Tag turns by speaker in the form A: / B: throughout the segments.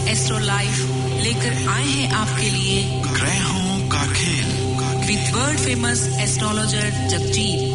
A: Astro life लेकर आए हैं आपके लिए
B: ग्रहों का खेल
A: with world famous astrologer Jagjit.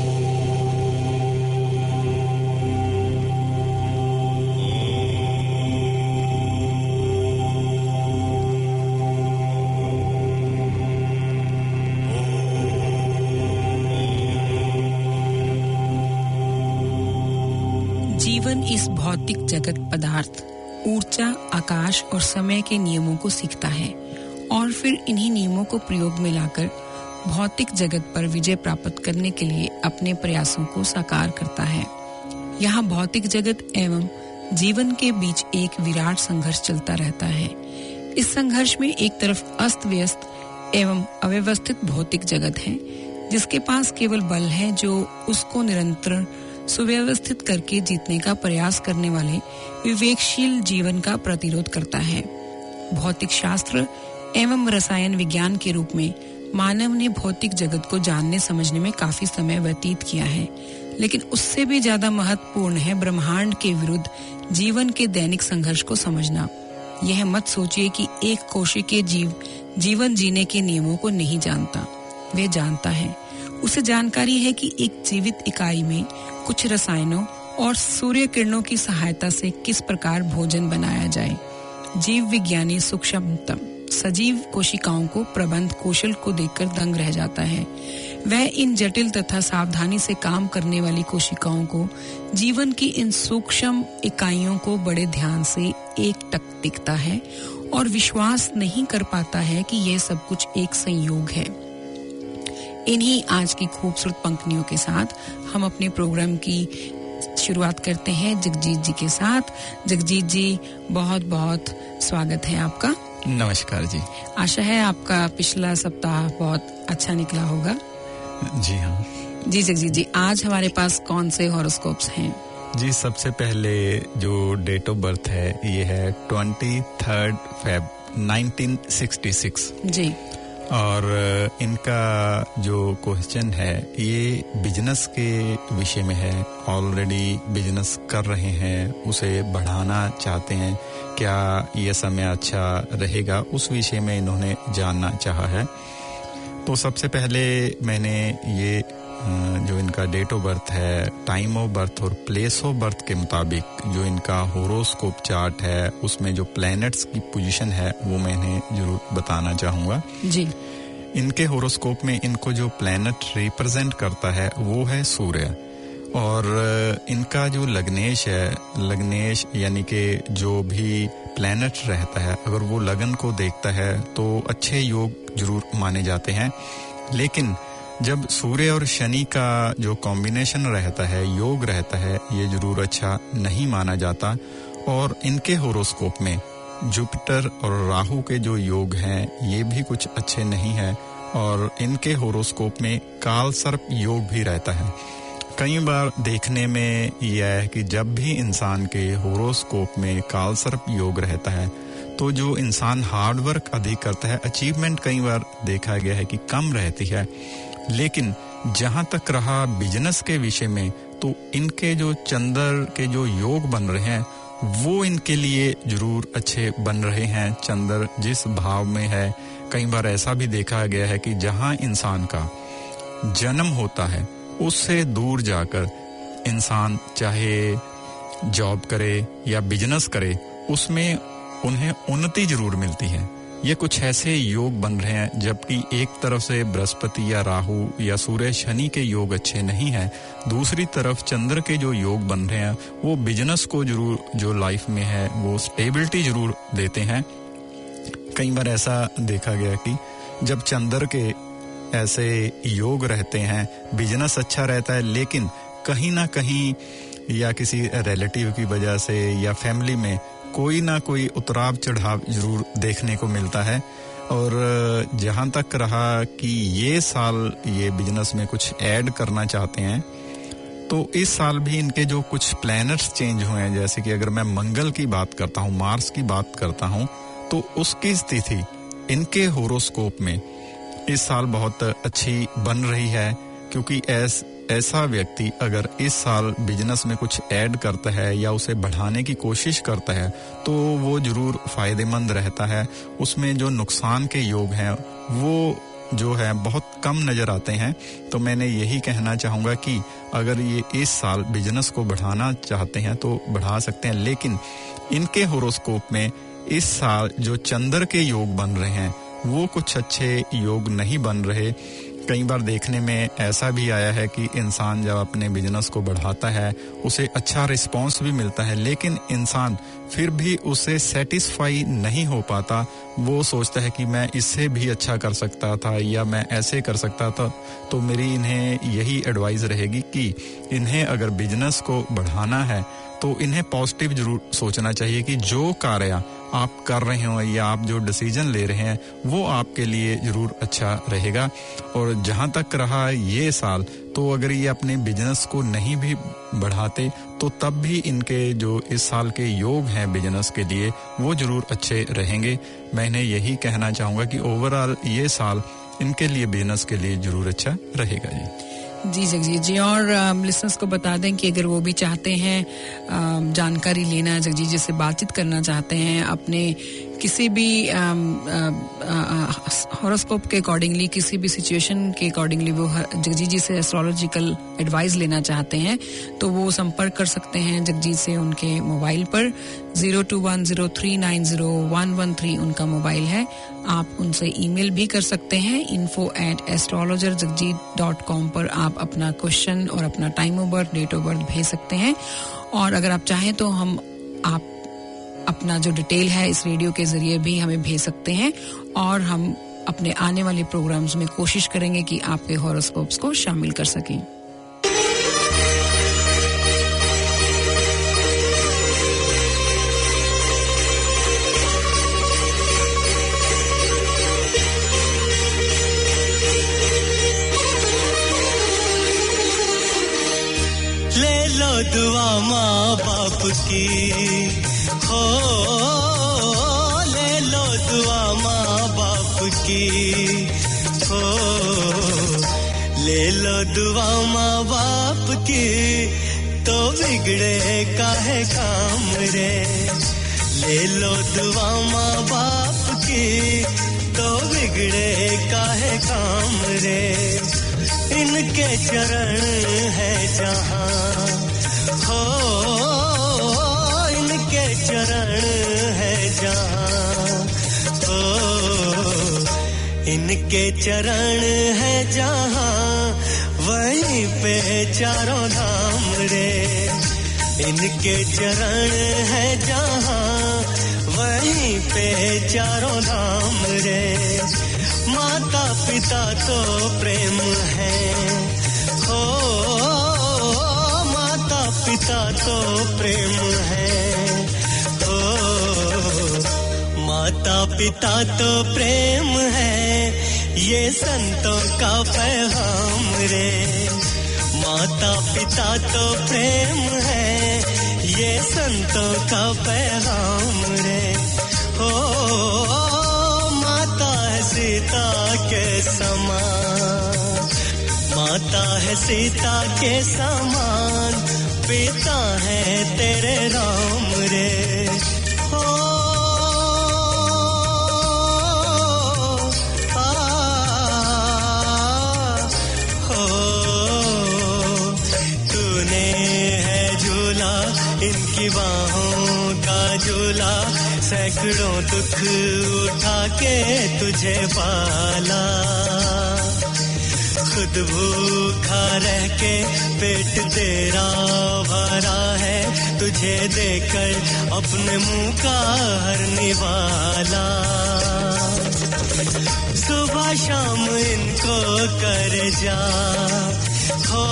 A: जीवन इस भौतिक जगत पदार्थ, ऊर्जा, आकाश और समय के नियमों को सीखता है और फिर इन्हीं नियमों को प्रयोग में लाकर भौतिक जगत पर विजय प्राप्त करने के लिए अपने प्रयासों को साकार करता है। यहाँ भौतिक जगत एवं जीवन के बीच एक विराट संघर्ष चलता रहता है। इस संघर्ष में एक तरफ अस्त व्यस्त एवं अव्यवस्थित भौतिक जगत है, जिसके पास केवल बल है जो उसको निरंतर सुव्यवस्थित करके जीतने का प्रयास करने वाले विवेकशील जीवन का प्रतिरोध करता है। भौतिक शास्त्र एवं रसायन विज्ञान के रूप में मानव ने भौतिक जगत को जानने समझने में काफी समय व्यतीत किया है, लेकिन उससे भी ज्यादा महत्वपूर्ण है ब्रह्मांड के विरुद्ध जीवन के दैनिक संघर्ष को समझना। यह मत सोचिए कि एक कोशिकीय जीव जीवन जीने के नियमों को नहीं जानता, वह जानता है। उसे जानकारी है कि एक जीवित इकाई में कुछ रसायनों और सूर्य किरणों की सहायता से किस प्रकार भोजन बनाया जाए। जीव विज्ञानी सूक्ष्मतम सजीव कोशिकाओं को प्रबंध कौशल को देखकर दंग रह जाता है। वह इन जटिल तथा सावधानी से काम करने वाली कोशिकाओं को, जीवन की इन सूक्ष्म इकाइयों को बड़े ध्यान से एकटक देखता है और विश्वास नहीं कर पाता है कि यह सब कुछ एक संयोग है। इन्हीं आज की खूबसूरत पंक्तियों के साथ हम अपने प्रोग्राम की शुरुआत करते हैं जगजीत जी के साथ। जगजीत जी, बहुत बहुत स्वागत है आपका।
C: नमस्कार जी।
A: आशा है आपका पिछला सप्ताह बहुत अच्छा निकला होगा।
C: जी हाँ
A: जी। जगजीत जी, आज हमारे पास कौन से हॉरोस्कोप्स हैं?
C: जी, सबसे पहले जो डेट ऑफ बर्थ है ये है 23 फेब 1966
A: जी।
C: और इनका जो क्वेश्चन है ये बिजनेस के विषय में है। ऑलरेडी बिजनेस कर रहे हैं, उसे बढ़ाना चाहते हैं, क्या ये समय अच्छा रहेगा, उस विषय में इन्होंने जानना चाहा है। तो सबसे पहले मैंने ये जो इनका डेट ऑफ बर्थ है, टाइम ऑफ बर्थ और प्लेस ऑफ बर्थ के मुताबिक जो इनका होरोस्कोप चार्ट है उसमें जो प्लैनेट्स की पोजीशन है वो मैंने जरूर बताना चाहूँगा
A: जी।
C: इनके होरोस्कोप में इनको जो प्लैनेट रिप्रेजेंट करता है वो है सूर्य, और इनका जो लग्नेश है, लग्नेश यानी कि जो भी प्लैनेट रहता है अगर वो लगन को देखता है तो अच्छे योग जरूर माने जाते हैं। लेकिन जब सूर्य और शनि का जो कॉम्बिनेशन रहता है, योग रहता है, ये जरूर अच्छा नहीं माना जाता। और इनके होरोस्कोप में जुपिटर और राहु के जो योग हैं ये भी कुछ अच्छे नहीं है, और इनके होरोस्कोप में काल सर्प योग भी रहता है। कई बार देखने में यह है कि जब भी इंसान के होरोस्कोप में काल सर्प योग रहता है तो जो इंसान हार्ड वर्क अधिक करता है, अचीवमेंट कई बार देखा गया है कि कम रहती है। लेकिन जहां तक रहा बिजनेस के विषय में, तो इनके जो चंद्र के जो योग बन रहे हैं वो इनके लिए जरूर अच्छे बन रहे हैं। चंद्र जिस भाव में है, कई बार ऐसा भी देखा गया है कि जहां इंसान का जन्म होता है उससे दूर जाकर इंसान चाहे जॉब करे या बिजनेस करे, उसमें उन्हें उन्नति जरूर मिलती है। ये कुछ ऐसे योग बन रहे हैं, जबकि एक तरफ से बृहस्पति या राहु या सूर्य शनि के योग अच्छे नहीं हैं, दूसरी तरफ चंद्र के जो योग बन रहे हैं वो बिजनेस को जरूर, जो लाइफ में है वो स्टेबिलिटी जरूर देते हैं। कई बार ऐसा देखा गया कि जब चंद्र के ऐसे योग रहते हैं, बिजनेस अच्छा रहता है, लेकिन कहीं ना कहीं या किसी रिलेटिव की वजह से या फैमिली में कोई ना कोई उतराव चढ़ाव जरूर देखने को मिलता है। और जहां तक रहा कि ये साल ये बिजनेस में कुछ ऐड करना चाहते हैं, तो इस साल भी इनके जो कुछ प्लैनेट्स चेंज हुए हैं, जैसे कि अगर मैं मंगल की बात करता हूँ, मार्स की बात करता हूँ, तो उसकी स्थिति इनके होरोस्कोप में इस साल बहुत अच्छी बन रही है, क्योंकि ऐसा व्यक्ति अगर इस साल बिजनेस में कुछ ऐड करता है या उसे बढ़ाने की कोशिश करता है तो वो जरूर फायदेमंद रहता है। उसमें जो नुकसान के योग हैं वो जो है बहुत कम नजर आते हैं। तो मैंने यही कहना चाहूंगा कि अगर ये इस साल बिजनेस को बढ़ाना चाहते हैं तो बढ़ा सकते हैं, लेकिन इनके होरोस्कोप में इस साल जो चंद्र के योग बन रहे हैं वो कुछ अच्छे योग नहीं बन रहे। कई बार देखने में ऐसा भी आया है कि इंसान जब अपने बिजनेस को बढ़ाता है उसे अच्छा रिस्पांस भी मिलता है, लेकिन इंसान फिर भी उससे सेटिस्फाई नहीं हो पाता। वो सोचता है कि मैं इससे भी अच्छा कर सकता था या मैं ऐसे कर सकता था। तो मेरी इन्हें यही एडवाइस रहेगी कि इन्हें अगर बिजनेस को बढ़ाना है तो इन्हें पॉजिटिव जरूर सोचना चाहिए कि जो कार्य आप कर रहे हो या आप जो डिसीजन ले रहे हैं वो आपके लिए जरूर अच्छा रहेगा। और जहां तक रहा ये साल, तो अगर ये अपने बिजनेस को नहीं भी बढ़ाते तो तब भी इनके जो इस साल के योग हैं बिजनेस के लिए वो जरूर अच्छे रहेंगे। मैं इन्हें यही कहना चाहूंगा कि ओवरऑल ये साल इनके लिए बिजनेस के लिए जरूर अच्छा रहेगा
A: जी जगजीत जी। और लिसनर्स को बता दें कि अगर वो भी चाहते हैं जानकारी लेना, जगजीत जी से बातचीत करना चाहते हैं, अपने किसी भी हॉरोस्कोप के अकॉर्डिंगली, किसी भी सिचुएशन के अकॉर्डिंगली वो जगजीत जी से एस्ट्रोलॉजिकल एडवाइस लेना चाहते हैं तो वो संपर्क कर सकते हैं जगजीत से उनके मोबाइल पर। 0210390113 उनका मोबाइल है। आप उनसे ईमेल भी कर सकते हैं info@astrologerjagjit.com पर आप अपना क्वेश्चन और अपना time of birth, date of birth भेज सकते हैं। और अगर आप चाहें तो आप अपना जो डिटेल है इस रेडियो के जरिए भी हमें भेज सकते हैं और हम अपने आने वाले प्रोग्राम्स में कोशिश करेंगे कि आपके हॉरोस्कोप्स को शामिल कर सकें।
D: ले लो दुआ माँ बाप की, हो ले लो दुआ माँ बाप की, हो ले लो दुआ माँ बाप की, तो बिगड़े काहे काम रे। ले लो दुआ माँ बाप की, तो बिगड़े काहे काम रे। इनके चरण है जहाँ, हो इनके चरण है जहाँ, हो इनके चरण है जहाँ, वहीं पे चारों धाम रे। इनके चरण है जहाँ, वहीं पे चारों धाम रे। माता पिता तो प्रेम है, हो माता पिता तो प्रेम है, हो माता पिता तो प्रेम है, ये संतों का पैगाम रे। माता पिता तो प्रेम है, ये संतों का पैगाम रे। हो सीता के समान, माता है सीता के समान, पिता है तेरे राम रे। हो तूने है झूला इनकी बाहों का झूला, सैकड़ों दुख उठा के तुझे पाला। खुद भूखा रह के पेट तेरा भरा है, तुझे देकर अपने मुंह का हर निवाला। सुबह शाम इनको कर जा, हो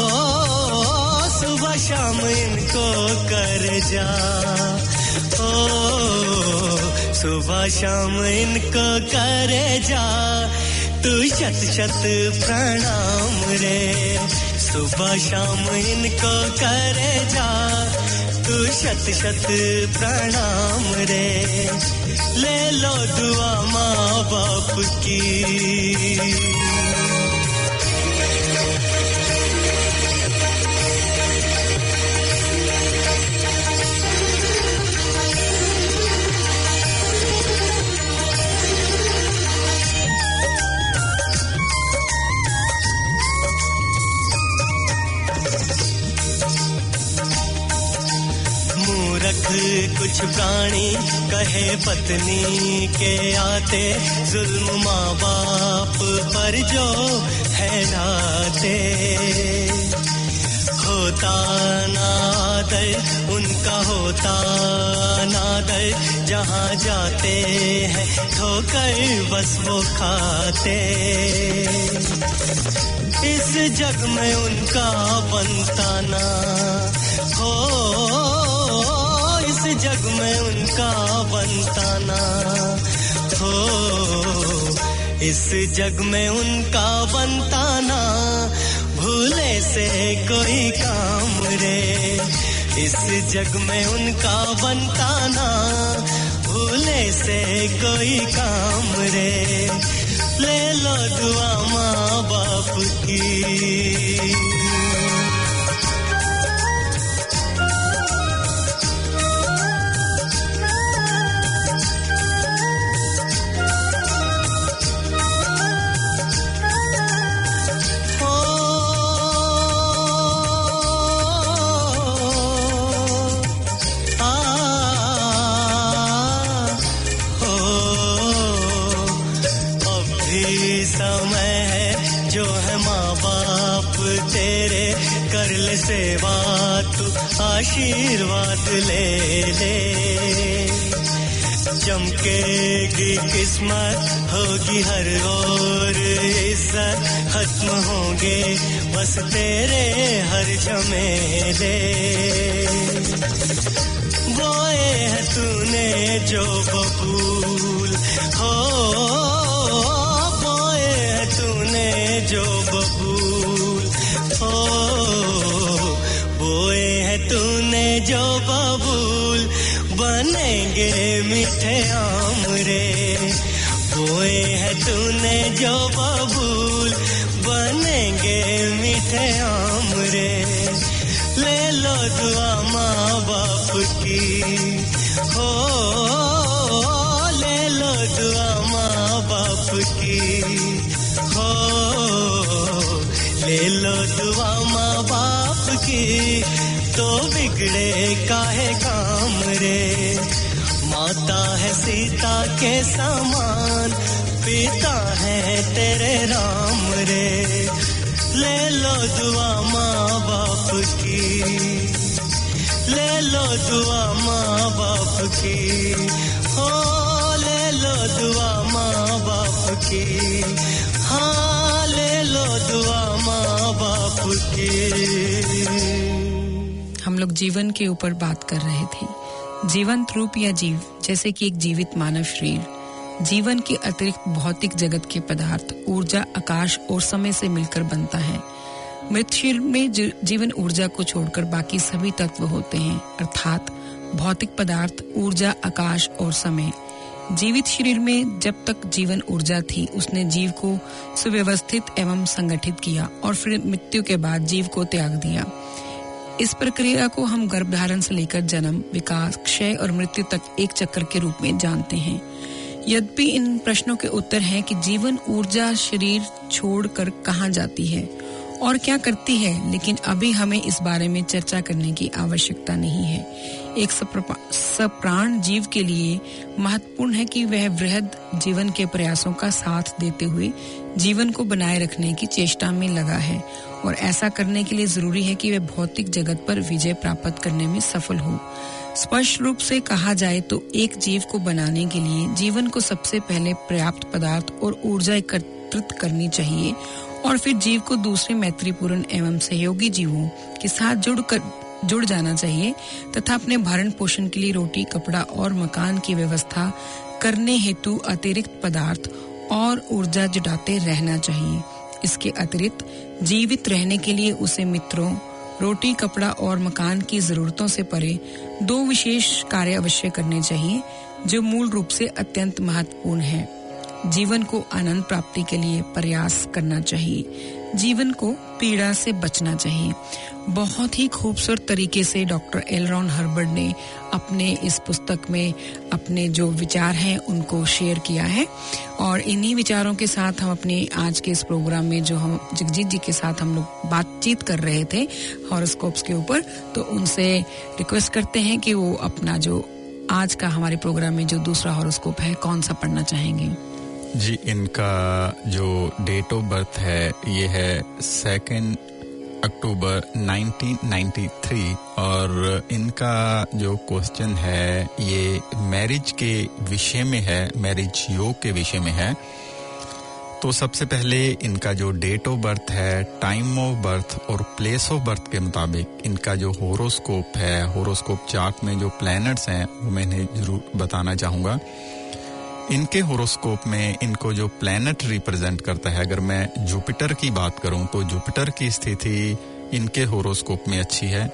D: सुबह शाम इनको कर जा, हो सुबह शाम इनको करे जा, तू शत शत प्रणाम रे। सुबह शाम इनको करे जा, तू शत शत प्रणाम रे। ले लो दुआ माँ बाप की। तक कुछ प्राणी कहे पत्नी के आते, जुल्म माँ बाप पर जो है लाते। होता नादर उनका होता नादर, जहाँ जाते हैं ठोकर बस वो खाते। इस जग में उनका बनता ना हो, इस जग में उनका बनता ना हो, इस जग में उनका बनता ना भूले से कोई काम रे। इस जग में उनका बनता ना भूले से कोई काम रे। ले लो दुआ माँ बाप की। सेवा तू आशीर्वाद ले ले। चमकेगी किस्मत होगी हर ओर इज्जत, खत्म होंगे बस तेरे हर झमेले। बोए है तूने जो बबूल हो, बोए है तूने जो बबूल हो, बोए है तूने जो बबूल बनेंगे मीठे आम रे। बोए है तूने जो बबूल बनेंगे मीठे आम रे। ले लो दुआ माँ बाप की हो, ले लो दुआ माँ बाप की हो, ले लो दुआ माँ बाप की। तो बिगड़े काहे काम रे। माता है सीता के समान, पिता है तेरे राम रे। ले लो दुआ माँ बाप की, ले लो दुआ माँ बाप की हो, ले लो दुआ माँ बाप की। हाँ ले लो दुआ माँ बाप की।
A: हम लोग जीवन के ऊपर बात कर रहे थे। जीवंत रूप या जीव, जैसे कि एक जीवित मानव शरीर, जीवन के अतिरिक्त भौतिक जगत के पदार्थ, ऊर्जा, आकाश और समय से मिलकर बनता है। मृत शरीर में जीवन ऊर्जा को छोड़कर बाकी सभी तत्व होते हैं, अर्थात भौतिक पदार्थ, ऊर्जा, आकाश और समय। जीवित शरीर में जब तक जीवन ऊर्जा थी, उसने जीव को सुव्यवस्थित एवं संगठित किया और फिर मृत्यु के बाद जीव को त्याग दिया। इस प्रक्रिया को हम गर्भधारण से लेकर जन्म, विकास, क्षय और मृत्यु तक एक चक्र के रूप में जानते हैं। यद्यपि इन प्रश्नों के उत्तर हैं कि जीवन ऊर्जा शरीर छोड़कर कहाँ जाती है और क्या करती है, लेकिन अभी हमें इस बारे में चर्चा करने की आवश्यकता नहीं है। एक सप्राण जीव के लिए महत्वपूर्ण है कि वह वृहद जीवन के प्रयासों का साथ देते हुए जीवन को बनाए रखने की चेष्टा में लगा है, और ऐसा करने के लिए जरूरी है कि वह भौतिक जगत पर विजय प्राप्त करने में सफल हो। स्पष्ट रूप से कहा जाए तो एक जीव को बनाने के लिए जीवन को सबसे पहले पर्याप्त पदार्थ और ऊर्जा एकत्रित करनी चाहिए, और फिर जीव को दूसरे मैत्रीपूर्ण एवं सहयोगी जीवों के साथ जुड़ जाना चाहिए तथा अपने भरण पोषण के लिए रोटी, कपड़ा और मकान की व्यवस्था करने हेतु अतिरिक्त पदार्थ और ऊर्जा जुटाते रहना चाहिए। इसके अतिरिक्त जीवित रहने के लिए उसे मित्रों, रोटी, कपड़ा और मकान की जरूरतों से परे दो विशेष कार्य अवश्य करने चाहिए, जो मूल रूप से अत्यंत महत्वपूर्ण है। जीवन को आनंद प्राप्ति के लिए प्रयास करना चाहिए। जीवन को पीड़ा से बचना चाहिए। बहुत ही खूबसूरत तरीके से डॉक्टर एल रॉन हर्बर्ट ने अपने इस पुस्तक में अपने जो विचार हैं उनको शेयर किया है और इन्हीं विचारों के साथ हम अपने आज के इस प्रोग्राम में जो हम जगजीत जी के साथ हम लोग बातचीत कर रहे थे हॉरोस्कोप्स के ऊपर, तो उनसे रिक्वेस्ट करते हैं कि वो अपना जो आज का हमारे प्रोग्राम में जो दूसरा हॉरोस्कोप है कौन सा पढ़ना चाहेंगे।
C: जी, इनका जो डेट ऑफ बर्थ है ये है 2 अक्टूबर 1993 और इनका जो क्वेश्चन है ये मैरिज के विषय में है, मैरिज योग के विषय में है। तो सबसे पहले इनका जो डेट ऑफ बर्थ है, टाइम ऑफ बर्थ और प्लेस ऑफ बर्थ के मुताबिक इनका जो होरोस्कोप है, होरोस्कोप चार्ट में जो प्लैनेट्स हैं वो मैंने जरूर बताना चाहूँगा। इनके होरोस्कोप में इनको जो प्लैनेट रिप्रेजेंट करता है, अगर मैं जुपिटर की बात करूं तो जुपिटर की स्थिति इनके होरोस्कोप में अच्छी है।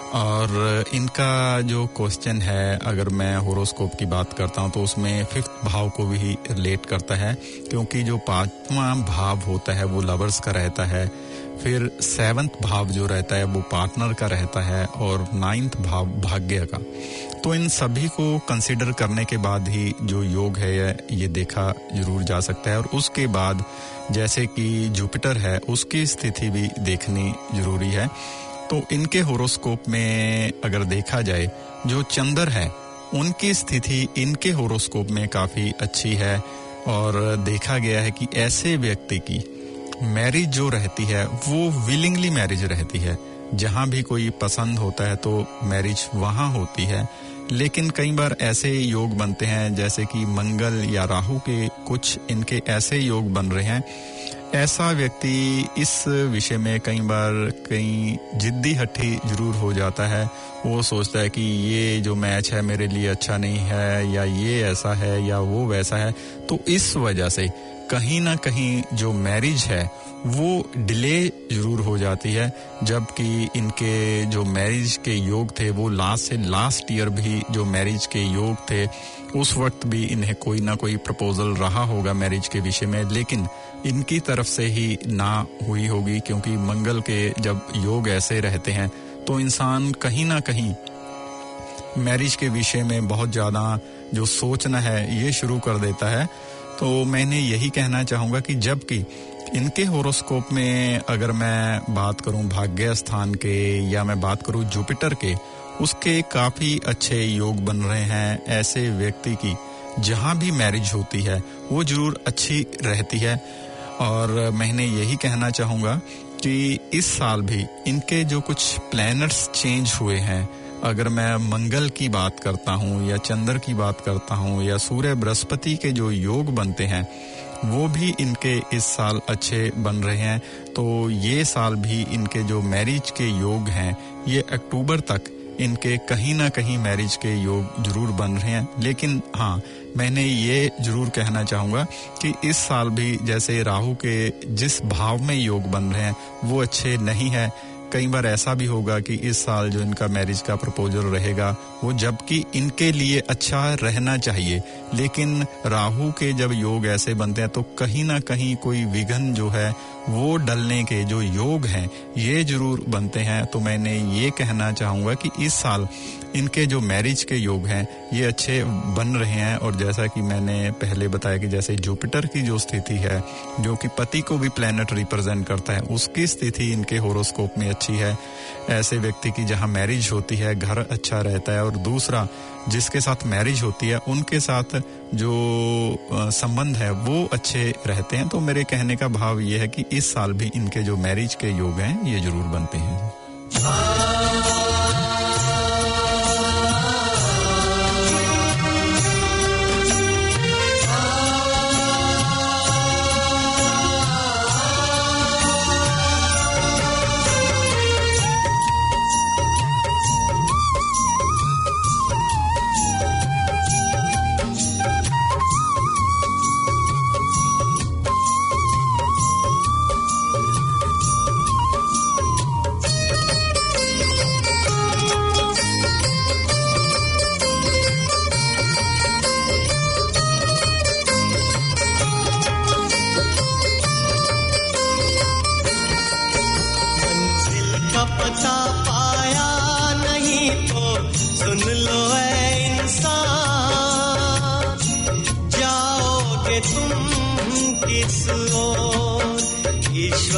C: और इनका जो क्वेश्चन है, अगर मैं होरोस्कोप की बात करता हूं तो उसमें 5th भाव को भी रिलेट करता है, क्योंकि जो 5वां भाव होता है वो लवर्स का रहता है, फिर 7th भाव जो रहता है वो पार्टनर का रहता है और 9th भाव भाग्य का। तो इन सभी को कंसीडर करने के बाद ही जो योग है ये देखा जरूर जा सकता है। और उसके बाद जैसे कि जुपिटर है उसकी स्थिति भी देखनी जरूरी है। तो इनके होरोस्कोप में अगर देखा जाए, जो चंद्र है उनकी स्थिति इनके होरोस्कोप में काफी अच्छी है और देखा गया है कि ऐसे व्यक्ति की मैरिज जो रहती है वो विलिंगली मैरिज रहती है। जहां भी कोई पसंद होता है तो मैरिज वहां होती है। लेकिन कई बार ऐसे योग बनते हैं जैसे कि मंगल या राहु के कुछ इनके ऐसे योग बन रहे हैं, ऐसा व्यक्ति इस विषय में कई बार कहीं जिद्दी हट्टी जरूर हो जाता है। वो सोचता है कि ये जो मैच है मेरे लिए अच्छा नहीं है, या ये ऐसा है या वो वैसा है। तो इस वजह से कहीं ना कहीं जो मैरिज है वो डिले जरूर हो जाती है, जबकि इनके जो मैरिज के योग थे वो लास्ट से लास्ट ईयर भी जो मैरिज के योग थे उस वक्त भी इन्हें कोई ना कोई प्रपोजल रहा होगा मैरिज के विषय में, लेकिन इनकी तरफ से ही ना हुई होगी। क्योंकि मंगल के जब योग ऐसे रहते हैं तो इंसान कहीं ना कहीं मैरिज के विषय में बहुत ज्यादा जो सोचना है ये शुरू कर देता है। तो मैंने यही कहना चाहूंगा कि जबकि इनके होरोस्कोप में अगर मैं बात करूं भाग्य स्थान के या मैं बात करूं जुपिटर के, उसके काफी अच्छे योग बन रहे हैं। ऐसे व्यक्ति की जहां भी मैरिज होती है वो जरूर अच्छी रहती है। और मैंने यही कहना चाहूंगा कि इस साल भी इनके जो कुछ प्लैनेट्स चेंज हुए हैं, अगर मैं मंगल की बात करता हूं या चंद्र की बात करता हूं या सूर्य बृहस्पति के जो योग बनते हैं वो भी इनके इस साल अच्छे बन रहे हैं। तो ये साल भी इनके जो मैरिज के योग हैं ये अक्टूबर तक इनके कहीं ना कहीं मैरिज के योग जरूर बन रहे हैं। लेकिन हाँ, मैंने ये जरूर कहना चाहूंगा कि इस साल भी जैसे राहु के जिस भाव में योग बन रहे हैं वो अच्छे नहीं है। कई बार ऐसा भी होगा कि इस साल जो इनका मैरिज का प्रपोजल रहेगा वो जबकि इनके लिए अच्छा रहना चाहिए, लेकिन राहु के जब योग ऐसे बनते हैं तो कहीं ना कहीं कोई विघ्न जो है वो डलने के जो योग हैं ये जरूर बनते हैं। तो मैंने ये कहना चाहूंगा कि इस साल इनके जो मैरिज के योग हैं ये अच्छे बन रहे हैं। और जैसा कि मैंने पहले बताया कि जैसे जुपिटर की जो स्थिति है जो कि पति को भी प्लैनेट रिप्रेजेंट करता है, उसकी स्थिति इनके होरोस्कोप में अच्छी है। ऐसे व्यक्ति की जहां मैरिज होती है घर अच्छा रहता है, और दूसरा जिसके साथ मैरिज होती है उनके साथ जो संबंध है वो अच्छे रहते हैं। तो मेरे कहने का भाव ये है कि इस साल भी इनके जो मैरिज के योग हैं ये जरूर बनते हैं।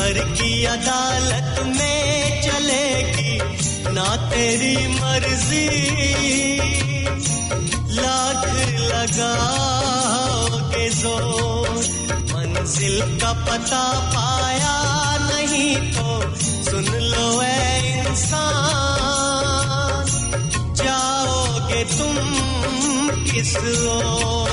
D: ईश्वर की अदालत में चलेगी ना तेरी मर्जी लाख लगाओगे जोर मंजिल का पता पाया नहीं तो सुन लो ऐ इंसान जाओगे तुम किस ओर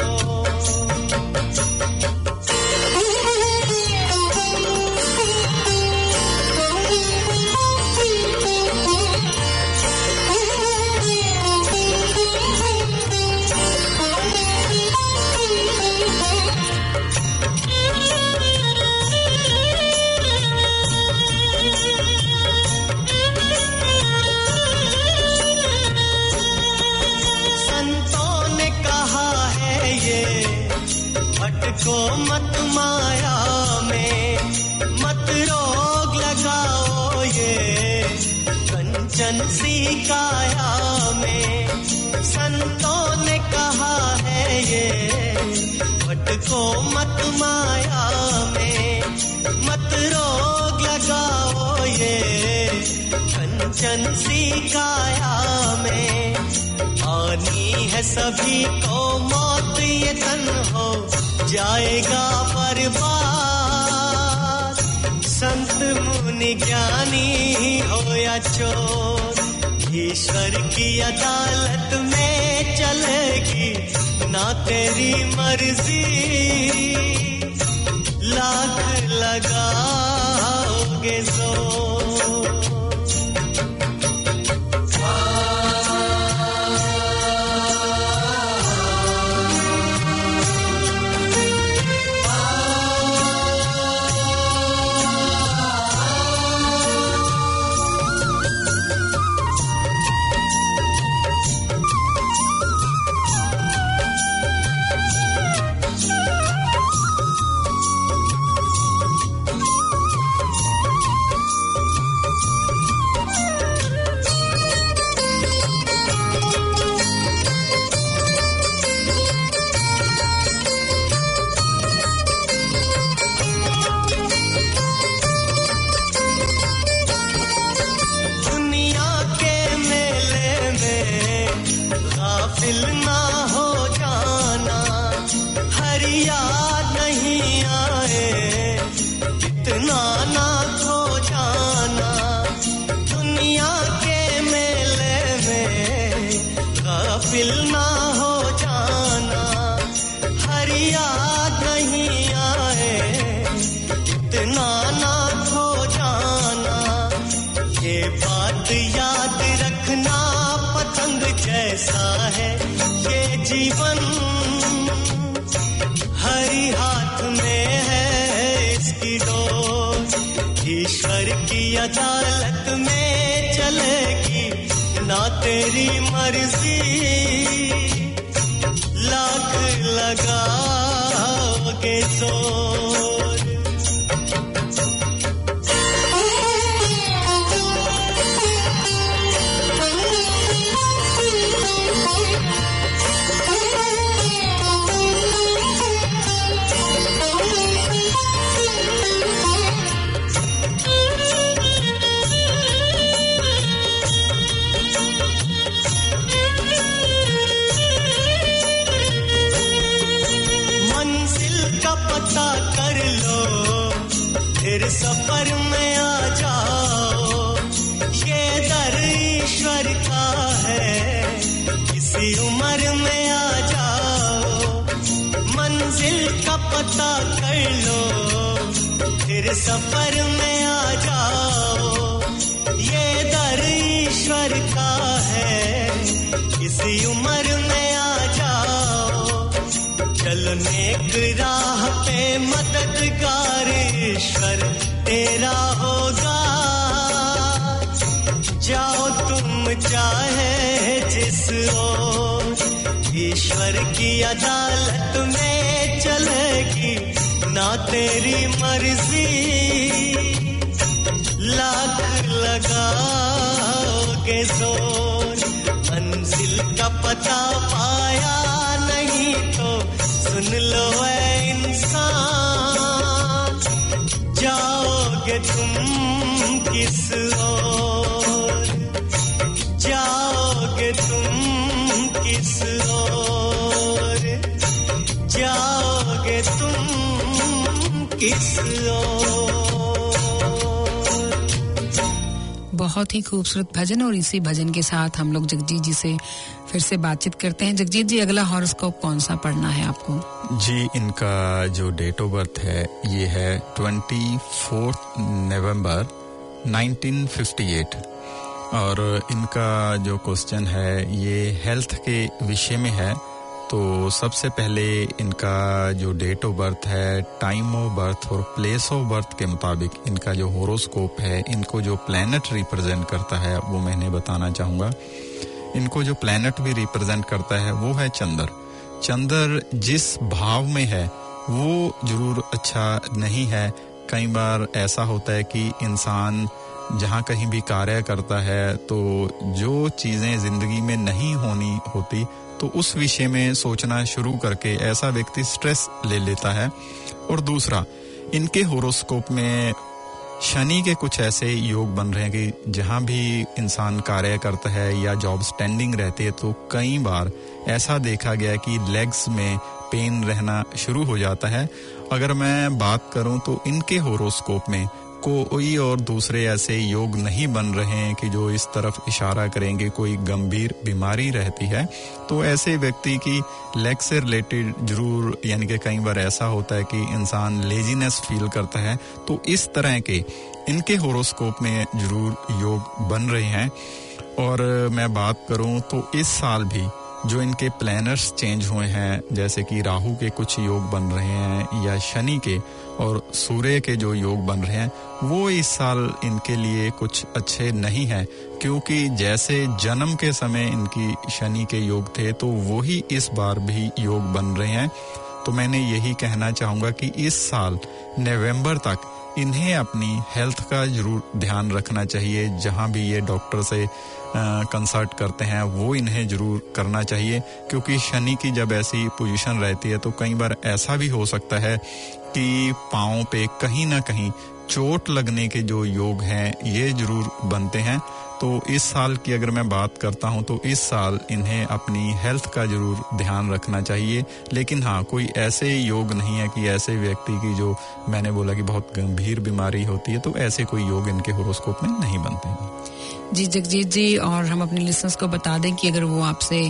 D: को मत माया में मत रोग लगाओ ये कंचन सी काया में संतों ने कहा है ये भटको मत माया में मत रोग लगाओ ये कंचन सी काया में आनी है सभी को मौत ये तन हो जाएगा बर्बाद संत मुनि ज्ञानी हो या चोर ईश्वर की अदालत में चलेगी ना तेरी मर्जी लाख लगाओगे जोर जीवन हरि हाथ में है इसकी डोर ईश्वर की अदालत में चलेगी ना तेरी मर्जी लाख लगाओगे जोर सफर में आ जाओ ये दर ईश्वर का है किसी उम्र में आ जाओ मंजिल का पता कर लो फिर सफर में आ जाओ ये दर ईश्वर का है किसी उम्र में आ जाओ चलो नेक राह पे मददगार ईश्वर तेरा होगा जाओ तुम चाहे जिस ओर ईश्वर की अदालत में चलेगी ना तेरी मर्जी लाख लगाओगे जोर मंजिल का पता पाया नहीं तो सुन लो ऐ इंसान जाओ किस ओर जाओगे तुम, किस ओर जाओगे तुम, किस ओर।
A: बहुत ही खूबसूरत भजन, और इसी भजन के साथ हम लोग जगजीत जी से फिर से बातचीत करते हैं। जगजीत जी, अगला हॉरोस्कोप कौन सा पढ़ना है आपको?
C: जी, इनका जो डेट ऑफ बर्थ है ये है 24 नवंबर 1958, और इनका जो क्वेश्चन है ये हेल्थ के विषय में है। तो सबसे पहले इनका जो डेट ऑफ बर्थ है, टाइम ऑफ बर्थ और प्लेस ऑफ बर्थ के मुताबिक इनका जो हॉरोस्कोप है, इनको जो प्लैनेट रिप्रेजेंट करता है वो मैंने बताना चाहूँगा। इनको जो प्लैनेट भी रिप्रेजेंट करता है वो है चंद्र। चंद्र जिस भाव में है वो जरूर अच्छा नहीं है। कई बार ऐसा होता है कि इंसान जहाँ कहीं भी कार्य करता है तो जो चीज़ें ज़िंदगी में नहीं होनी होती तो उस विषय में सोचना शुरू करके ऐसा व्यक्ति स्ट्रेस ले लेता है। और दूसरा, इनके हॉरोस्कोप में शनि के कुछ ऐसे योग बन रहे हैं कि जहाँ भी इंसान कार्य करता है या जॉब स्टैंडिंग रहती है तो कई बार ऐसा देखा गया कि लेग्स में पेन रहना शुरू हो जाता है। अगर मैं बात करूं तो इनके हॉरोस्कोप में कोई और दूसरे ऐसे योग नहीं बन रहे हैं कि जो इस तरफ इशारा करेंगे कोई गंभीर बीमारी रहती है। तो ऐसे व्यक्ति की लेग से रिलेटेड जरूर, यानी कि कई बार ऐसा होता है कि इंसान लेजीनेस फील करता है, तो इस तरह के इनके हॉरोस्कोप में जरूर योग बन रहे हैं। और मैं बात करूं तो इस साल भी जो इनके प्लैनर्स चेंज हुए हैं, जैसे कि राहु के कुछ योग बन रहे हैं या शनि के और सूर्य के जो योग बन रहे हैं, वो इस साल इनके लिए कुछ अच्छे नहीं हैं, क्योंकि जैसे जन्म के समय इनकी शनि के योग थे तो वही इस बार भी योग बन रहे हैं। तो मैंने यही कहना चाहूँगा कि इस साल नवंबर तक इन्हें अपनी हेल्थ का जरूर ध्यान रखना चाहिए। जहाँ भी ये डॉक्टर से कंसल्ट करते हैं वो इन्हें जरूर करना चाहिए, क्योंकि शनि की जब ऐसी पोजीशन रहती है तो कई बार ऐसा भी हो सकता है कि पाँव पे कहीं ना कहीं चोट लगने के जो योग हैं ये जरूर बनते हैं। तो इस साल की अगर मैं बात करता हूं तो इस साल इन्हें अपनी हेल्थ का जरूर ध्यान रखना चाहिए। लेकिन हाँ, कोई ऐसे योग नहीं है कि ऐसे व्यक्ति की जो मैंने बोला कि बहुत गंभीर बीमारी होती है, तो ऐसे कोई योग इनके हॉरोस्कोप में नहीं बनते हैं।
A: जी जगजीत जी, और हम अपने लिसनर्स को बता दें कि अगर वो आपसे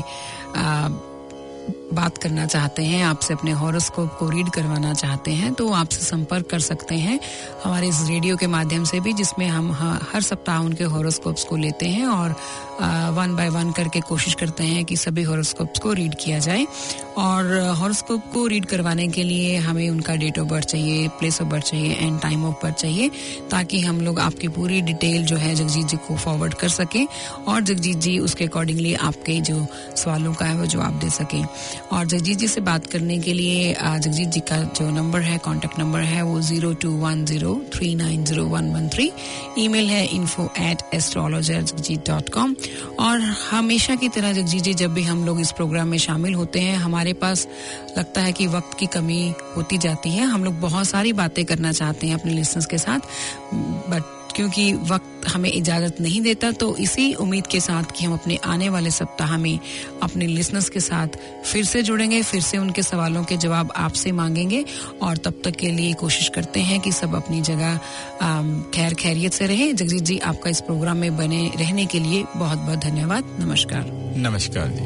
A: बात करना चाहते हैं, आपसे अपने हॉरोस्कोप को रीड करवाना चाहते हैं, तो आपसे संपर्क कर सकते हैं हमारे इस रेडियो के माध्यम से भी, जिसमें हम हर सप्ताह उनके हॉरोस्कोप्स को लेते हैं और 1 बाय 1 करके कोशिश करते हैं कि सभी हॉरोस्कोप्स को रीड किया जाए। और हॉरोस्कोप को रीड करवाने के लिए हमें उनका डेट ऑफ बर्थ चाहिए, प्लेस ऑफ बर्थ चाहिए एंड टाइम ऑफ बर्थ चाहिए, ताकि हम लोग आपकी पूरी डिटेल जो है जगजीत जी को फॉरवर्ड कर सकें और जगजीत जी उसके अकॉर्डिंगली आपके जो सवालों का है वो जवाब दे सकें। और जगजीत जी से बात करने के लिए जगजीत जी का जो नंबर है, कॉन्टेक्ट नंबर है, वो 0210390113। ईमेल है info@astrologerjagjit.com। और हमेशा की तरह जगजीत जी, जब भी हम लोग इस प्रोग्राम में शामिल होते हैं, हमारे पास लगता है कि वक्त की कमी होती जाती है। हम लोग बहुत सारी बातें करना चाहते हैं अपने लिसनर्स के साथ, बट क्योंकि वक्त हमें इजाजत नहीं देता, तो इसी उम्मीद के साथ कि हम अपने आने वाले सप्ताह में अपने लिसनर्स के साथ फिर से जुड़ेंगे, फिर से उनके सवालों के जवाब आपसे मांगेंगे। और तब तक के लिए कोशिश करते हैं कि सब अपनी जगह खैर खैरियत से रहें। जगजीत जी, आपका इस प्रोग्राम में बने रहने के लिए बहुत बहुत धन्यवाद। नमस्कार।
C: नमस्कार जी।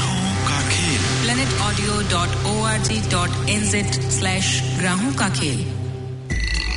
A: planetaudio.org.nz/ग्राहों का खेल।